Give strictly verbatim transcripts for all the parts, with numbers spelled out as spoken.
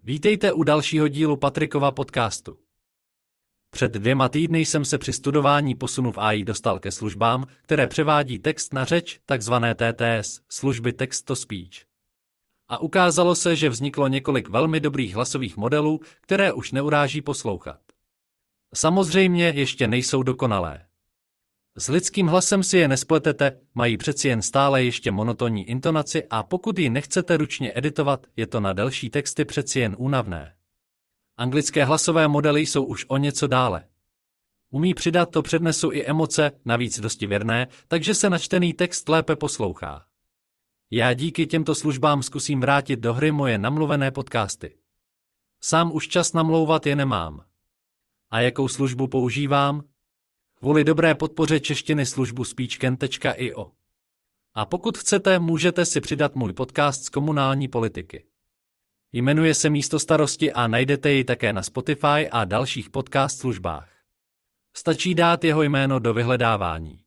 Vítejte u dalšího dílu Patrikova podcastu. Před dvěma týdny jsem se při studování posunu v á í dostal ke službám, které převádí text na řeč, takzvané té té es, služby text-to-speech. A ukázalo se, že vzniklo několik velmi dobrých hlasových modelů, které už neuráží poslouchat. Samozřejmě ještě nejsou dokonalé. S lidským hlasem si je nespletete, mají přeci jen stále ještě monotónní intonaci a pokud ji nechcete ručně editovat, je to na delší texty přeci jen únavné. Anglické hlasové modely jsou už o něco dále. Umí přidat do přednesu i emoce, navíc dosti věrné, takže se načtený text lépe poslouchá. Já díky těmto službám zkusím vrátit do hry moje namluvené podcasty. Sám už čas namlouvat je nemám. A jakou službu používám? Kvůli dobré podpoře češtiny službu speechken tečka i o. A pokud chcete, můžete si přidat můj podcast z komunální politiky. Jmenuje se Místostarosti a najdete ji také na Spotify a dalších podcast službách. Stačí dát jeho jméno do vyhledávání.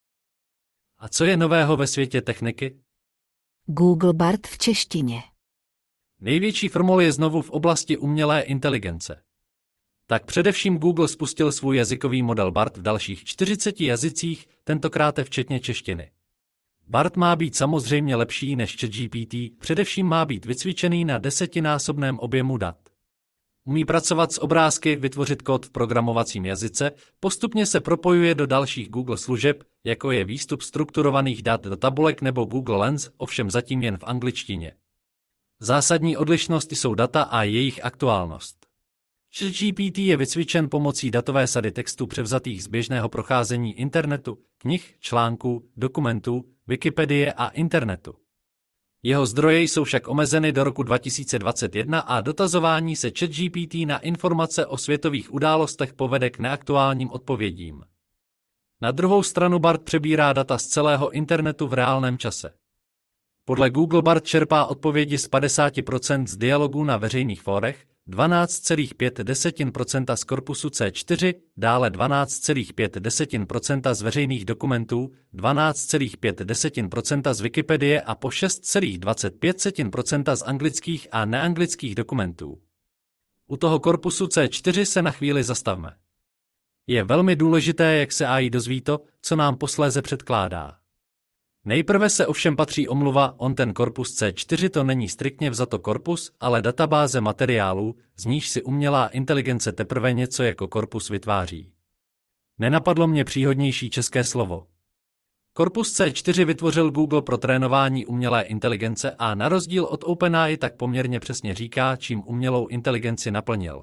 A co je nového ve světě techniky? Google Bard v češtině. Největší frmol je znovu v oblasti umělé inteligence. Tak především Google spustil svůj jazykový model Bard v dalších čtyřiceti jazycích, tentokrát včetně češtiny. Bard má být samozřejmě lepší než ChatGPT, především má být vycvičený na desetinásobném objemu dat. Umí pracovat s obrázky, vytvořit kód v programovacím jazyce, postupně se propojuje do dalších Google služeb, jako je výstup strukturovaných dat do tabulek nebo Google Lens, ovšem zatím jen v angličtině. Zásadní odlišnost jsou data a jejich aktuálnost. ChatGPT je vycvičen pomocí datové sady textů převzatých z běžného procházení internetu, knih, článků, dokumentů, Wikipedie a internetu. Jeho zdroje jsou však omezeny do roku dva tisíce dvacet jedna a dotazování se ChatGPT na informace o světových událostech povede k neaktuálním odpovědím. Na druhou stranu Bard přebírá data z celého internetu v reálném čase. Podle Google Bard čerpá odpovědi z padesát procent z dialogů na veřejných fórech, dvanáct celá pět procenta z korpusu C čtyři, dále dvanáct celá pět procenta z veřejných dokumentů, dvanáct celá pět procenta z Wikipedie a po šest celá dvacet pět procenta z anglických a neanglických dokumentů. U toho korpusu C čtyři se na chvíli zastavme. Je velmi důležité, jak se á í dozví to, co nám posléze předkládá. Nejprve se ovšem patří omluva, on ten korpus C čtyři to není striktně vzato korpus, ale databáze materiálů, z níž si umělá inteligence teprve něco jako korpus vytváří. Nenapadlo mě příhodnější české slovo. Korpus C čtyři vytvořil Google pro trénování umělé inteligence a na rozdíl od OpenAI tak poměrně přesně říká, čím umělou inteligenci naplnil.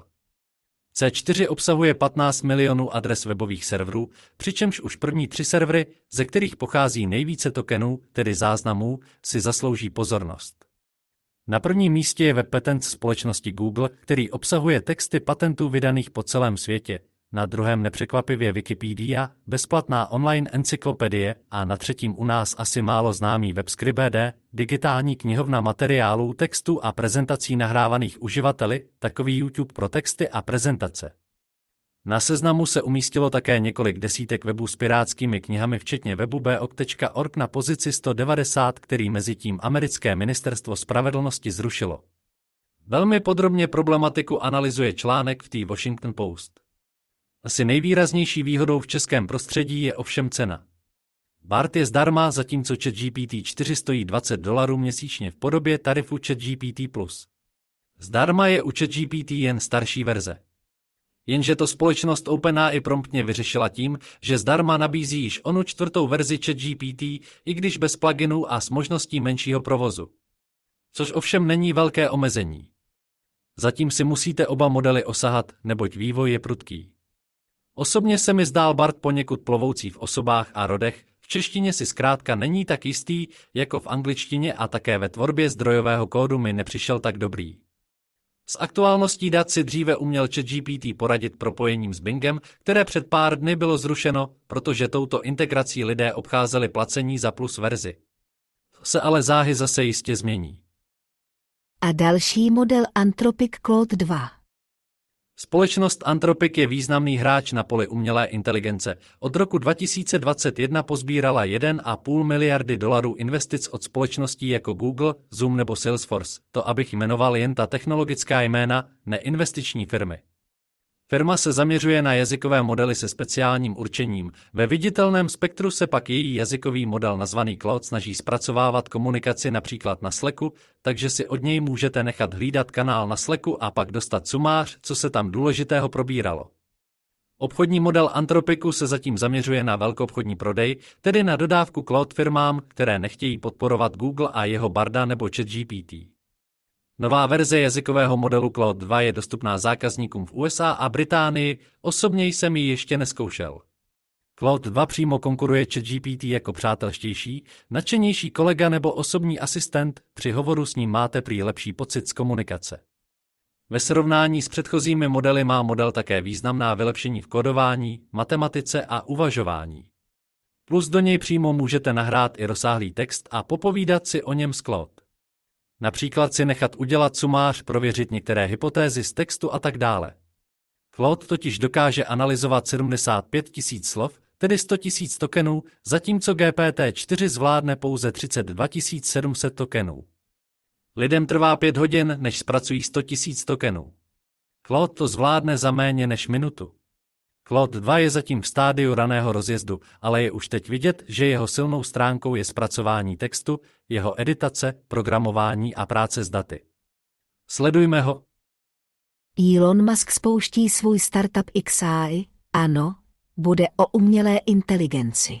C čtyři obsahuje patnáct milionů adres webových serverů, přičemž už první tři servery, ze kterých pochází nejvíce tokenů, tedy záznamů, si zaslouží pozornost. Na prvním místě je web patent společnosti Google, který obsahuje texty patentů vydaných po celém světě, na druhém nepřekvapivě Wikipedia, bezplatná online encyklopedie a na třetím u nás asi málo známý WebScribd, digitální knihovna materiálů, textů a prezentací nahrávaných uživateli, takový YouTube pro texty a prezentace. Na seznamu se umístilo také několik desítek webů s pirátskými knihami včetně webu b o k tečka org na pozici sto devadesát, který mezitím americké ministerstvo spravedlnosti zrušilo. Velmi podrobně problematiku analyzuje článek v The Washington Post. Asi nejvýraznější výhodou v českém prostředí je ovšem cena. Bard je zdarma, zatímco ChatGPT čtyři stojí dvacet dolarů měsíčně v podobě tarifu ChatGPT plus. Zdarma je u ChatGPT jen starší verze. Jenže to společnost OpenAI promptně vyřešila tím, že zdarma nabízí již onu čtvrtou verzi ChatGPT, i když bez pluginů a s možností menšího provozu. Což ovšem není velké omezení. Zatím si musíte oba modely osahat, neboť vývoj je prudký. Osobně se mi zdál Bard poněkud plovoucí v osobách a rodech, v češtině si zkrátka není tak jistý, jako v angličtině a také ve tvorbě zdrojového kódu mi nepřišel tak dobrý. S aktuálností dat si dříve uměl ChatGPT poradit propojením s Bingem, které před pár dny bylo zrušeno, protože touto integrací lidé obcházeli placení za plus verzi. To se ale záhy zase jistě změní. A další model Anthropic Claude dva. Společnost Anthropic je významný hráč na poli umělé inteligence. Od roku dva tisíce dvacet jedna pozbírala jedna celá pět miliardy dolarů investic od společností jako Google, Zoom nebo Salesforce, to abych jmenoval jen ta technologická jména, neinvestiční firmy. Firma se zaměřuje na jazykové modely se speciálním určením. Ve viditelném spektru se pak její jazykový model nazvaný Claude snaží zpracovávat komunikaci například na Slacku, takže si od něj můžete nechat hlídat kanál na Slacku a pak dostat sumář, co se tam důležitého probíralo. Obchodní model Anthropicu se zatím zaměřuje na velkoobchodní prodej, tedy na dodávku Claude firmám, které nechtějí podporovat Google a jeho Barda nebo ChatGPT. Nová verze jazykového modelu Claude dva je dostupná zákazníkům v U S A a Británii, osobně jsem ji ještě neskoušel. Claude dva přímo konkuruje ChatGPT jako přátelštější, nadšenější kolega nebo osobní asistent, při hovoru s ním máte prý lepší pocit z komunikace. Ve srovnání s předchozími modely má model také významná vylepšení v kódování, matematice a uvažování. Plus do něj přímo můžete nahrát i rozsáhlý text a popovídat si o něm s Claude. Například si nechat udělat sumář, prověřit některé hypotézy z textu a tak dále. Claude totiž dokáže analyzovat sedmdesát pět tisíc slov, tedy sto tisíc tokenů, zatímco G P T čtyři zvládne pouze třicet dva tisíc sedm set tokenů. Lidem trvá pět hodin, než zpracují sto tisíc tokenů. Claude to zvládne za méně než minutu. Claude dva je zatím v stádiu raného rozjezdu, ale je už teď vidět, že jeho silnou stránkou je zpracování textu, jeho editace, programování a práce s daty. Sledujme ho. Elon Musk spouští svůj startup X A I, ano, bude o umělé inteligenci.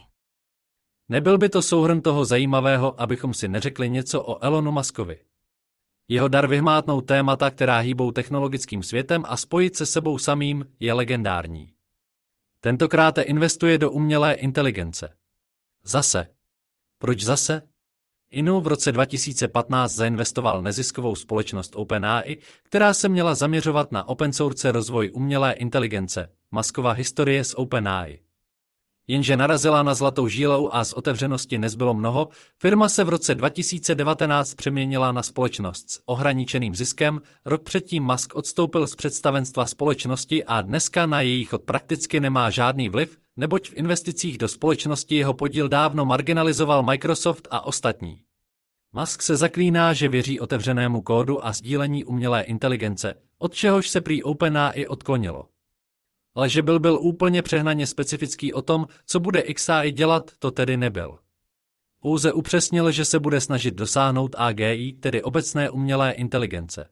Nebyl by to souhrn toho zajímavého, abychom si neřekli něco o Elonu Muskovi. Jeho dar vyhmátnout témata, která hýbou technologickým světem a spojit se sebou samým, je legendární. Tentokrát investuje do umělé inteligence. Zase. Proč zase? Inu v roce dva tisíce patnáct zainvestoval neziskovou společnost OpenAI, která se měla zaměřovat na open source rozvoj umělé inteligence, Muskova historie s OpenAI. Jenže narazila na zlatou žílou a z otevřenosti nezbylo mnoho, firma se v roce dva tisíce devatenáct přeměnila na společnost s ohraničeným ziskem, rok předtím Musk odstoupil z představenstva společnosti a dneska na její chod prakticky nemá žádný vliv, neboť v investicích do společnosti jeho podíl dávno marginalizoval Microsoft a ostatní. Musk se zaklíná, že věří otevřenému kódu a sdílení umělé inteligence, od čehož se prý OpenAI odklonilo. Ale že byl byl úplně přehnaně specifický o tom, co bude X A I dělat, to tedy nebyl. Pouze upřesnil, že se bude snažit dosáhnout A G I, tedy obecné umělé inteligence.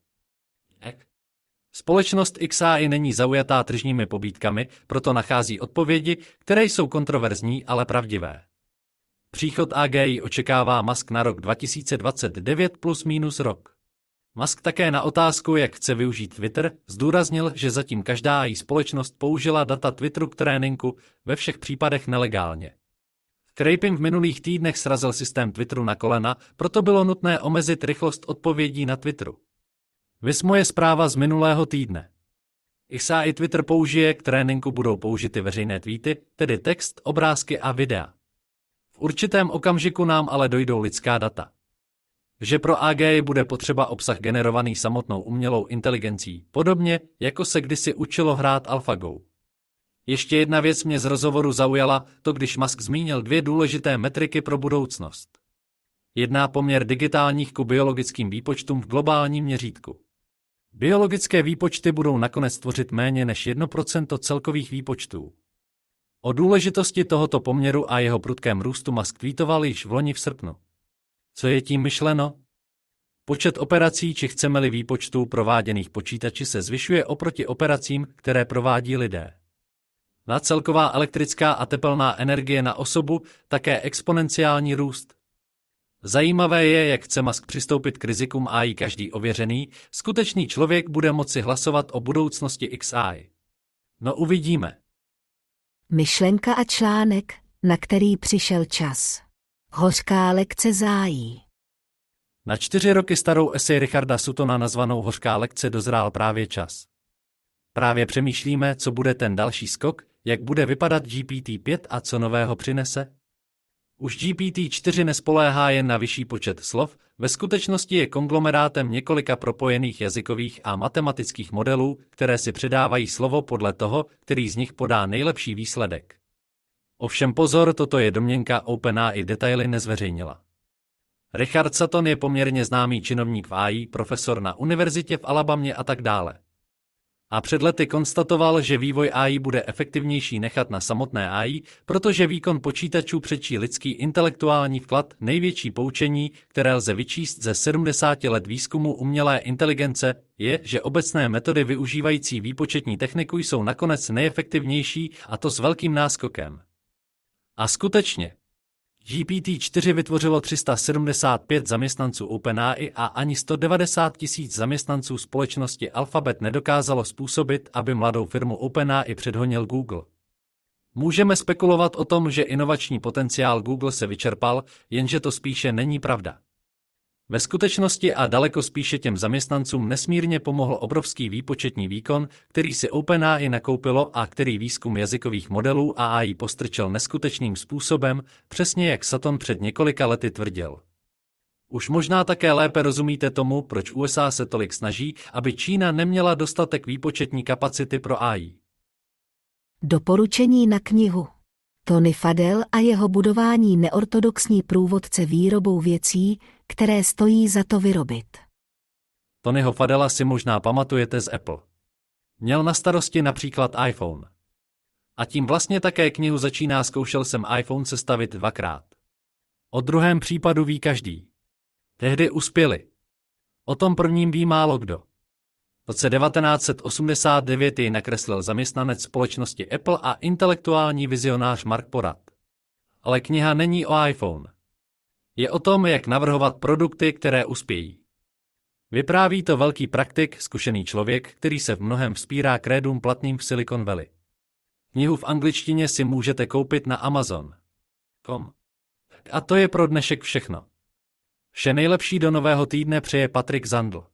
Ek. Společnost X A I není zaujatá tržními pobídkami, proto nachází odpovědi, které jsou kontroverzní, ale pravdivé. Příchod A G I očekává Musk na rok dva tisíce dvacet devět plus minus rok. Musk také na otázku, jak chce využít Twitter, zdůraznil, že zatím každá její společnost použila data Twitteru k tréninku, ve všech případech nelegálně. Scraping v minulých týdnech srazil systém Twitteru na kolena, proto bylo nutné omezit rychlost odpovědí na Twitteru. Viz moje zpráva z minulého týdne. X A I Twitter použije, k tréninku budou použity veřejné tweety, tedy text, obrázky a videa. V určitém okamžiku nám ale dojdou lidská data. Že pro A G I bude potřeba obsah generovaný samotnou umělou inteligencí, podobně, jako se kdysi učilo hrát AlphaGo. Ještě jedna věc mě z rozhovoru zaujala, to když Musk zmínil dvě důležité metriky pro budoucnost. Jedna poměr digitálních ku biologickým výpočtům v globálním měřítku. Biologické výpočty budou nakonec tvořit méně než jedno procento celkových výpočtů. O důležitosti tohoto poměru a jeho prudkém růstu Musk tweetoval již v loni v srpnu. Co je tím myšleno? Počet operací či chceme-li výpočtů prováděných počítači se zvyšuje oproti operacím, které provádí lidé. Na celková elektrická a tepelná energie na osobu také exponenciální růst. Zajímavé je, jak chce Musk přistoupit k rizikům A I. Každý ověřený, skutečný člověk bude moci hlasovat o budoucnosti X A I. No uvidíme. Myšlenka a článek, na který přišel čas. Hořká lekce zájí. Na čtyři roky starou esej Richarda Suttona nazvanou Hořká lekce dozrál právě čas. Právě přemýšlíme, co bude ten další skok, jak bude vypadat G P T pět a co nového přinese. Už G P T čtyři nespoléhá jen na vyšší počet slov, ve skutečnosti je konglomerátem několika propojených jazykových a matematických modelů, které si předávají slovo podle toho, který z nich podá nejlepší výsledek. Ovšem pozor, toto je domněnka, OpenAI detaily nezveřejnila. Richard Sutton je poměrně známý činovník v A I, profesor na univerzitě v Alabamě a tak dále. A před lety konstatoval, že vývoj A I bude efektivnější nechat na samotné A I, protože výkon počítačů předčí lidský intelektuální vklad, největší poučení, které lze vyčíst ze sedmdesáti let výzkumu umělé inteligence, je, že obecné metody využívající výpočetní techniku jsou nakonec nejefektivnější, a to s velkým náskokem. A skutečně, G P T čtyři vytvořilo tři sta sedmdesát pět zaměstnanců OpenAI a ani sto devadesát tisíc zaměstnanců společnosti Alphabet nedokázalo způsobit, aby mladou firmu OpenAI předhonil Google. Můžeme spekulovat o tom, že inovační potenciál Google se vyčerpal, jenže to spíše není pravda. Ve skutečnosti a daleko spíše těm zaměstnancům nesmírně pomohl obrovský výpočetní výkon, který si OpenAI nakoupilo a který výzkum jazykových modelů a A I postrčil neskutečným způsobem, přesně jak Sutton před několika lety tvrdil. Už možná také lépe rozumíte tomu, proč U S A se tolik snaží, aby Čína neměla dostatek výpočetní kapacity pro A I. Doporučení na knihu. Tony Fadell a jeho budování neortodoxní průvodce výrobou věcí, které stojí za to vyrobit. Tonyho Fadella si možná pamatujete z Apple. Měl na starosti například iPhone. A tím vlastně také knihu začíná. Zkoušel jsem iPhone sestavit dvakrát. O druhém případu ví každý. Tehdy uspěli. O tom prvním ví málo kdo. V roce devatenáct set osmdesát devět jej nakreslil zaměstnanec společnosti Apple a intelektuální vizionář Mark Porat. Ale kniha není o iPhone. Je o tom, jak navrhovat produkty, které uspějí. Vypráví to velký praktik, zkušený člověk, který se v mnohem vzpírá krédům platným v Silicon Valley. Knihu v angličtině si můžete koupit na Amazon tečka com. A to je pro dnešek všechno. Vše nejlepší do nového týdne přeje Patrik Zandl.